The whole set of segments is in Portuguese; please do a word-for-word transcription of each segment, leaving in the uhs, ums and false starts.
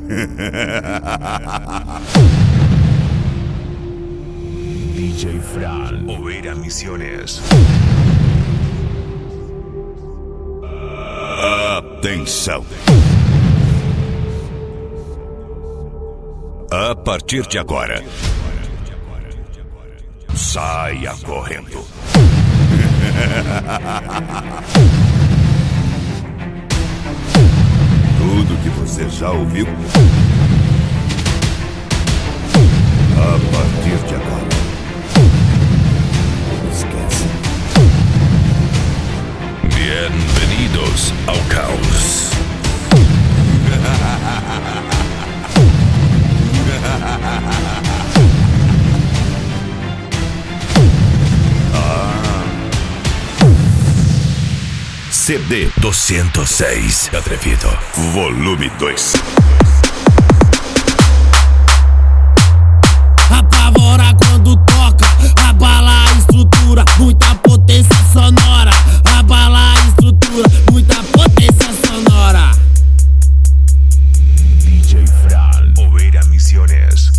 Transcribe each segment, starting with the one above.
D J Fran, Oveira Misiones. Atenção! A partir de agora, saia correndo. Tudo que você já ouviu, a partir de agora, esquece. Bienvenidos ao caos. C D duzentos e seis, atrevido, volume dois. Apavora quando toca, abala a estrutura, muita potência sonora. Abala a estrutura, muita potência sonora. D J Fran, Oveira Misiones.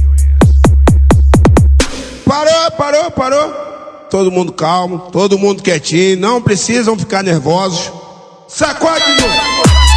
Parou, parou, parou. Todo mundo calmo, todo mundo quietinho, não precisam ficar nervosos. Sacode de novo.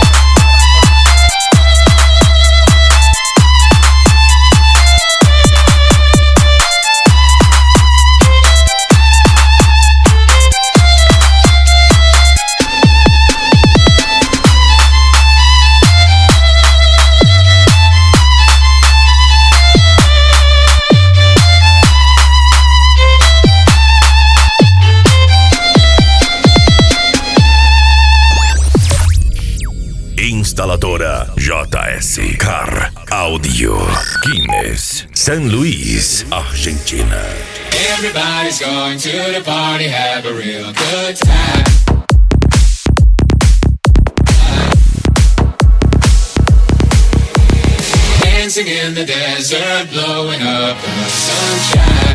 Instaladora J S Car Audio, Guinness, San Luis, Argentina. Everybody's going to the party, have a real good time. Dancing in the desert, blowing up in the sunshine.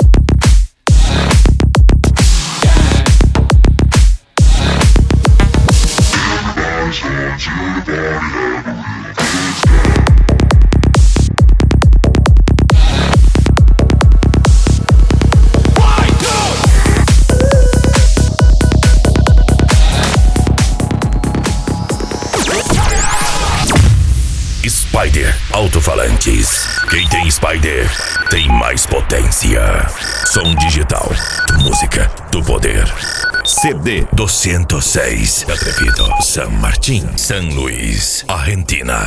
Spider Alto-Falantes. Quem tem Spider tem mais potência. Som digital, música do poder. C D duzentos e seis, atrevido, San Martín, San Luis, Argentina.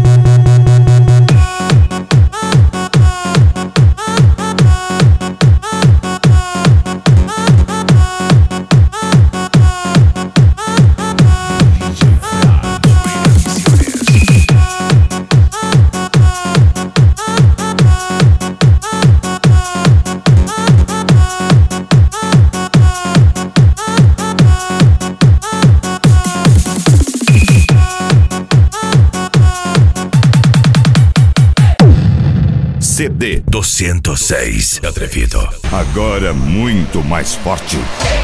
C D duzentos e seis, atrevido. Agora muito mais forte.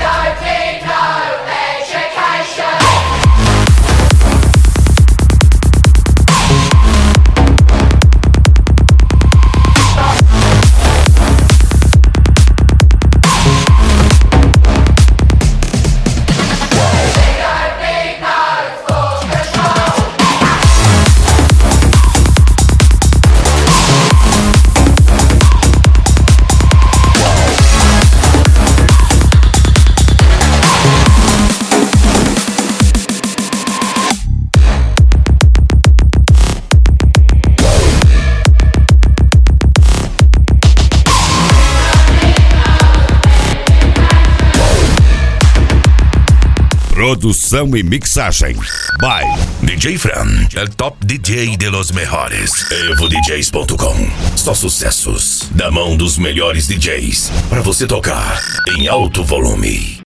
Produção e mixagem by D J Fran, el top D J de los mejores. Evo D Js ponto com. Só sucessos da mão dos melhores D Js para você tocar em alto volume.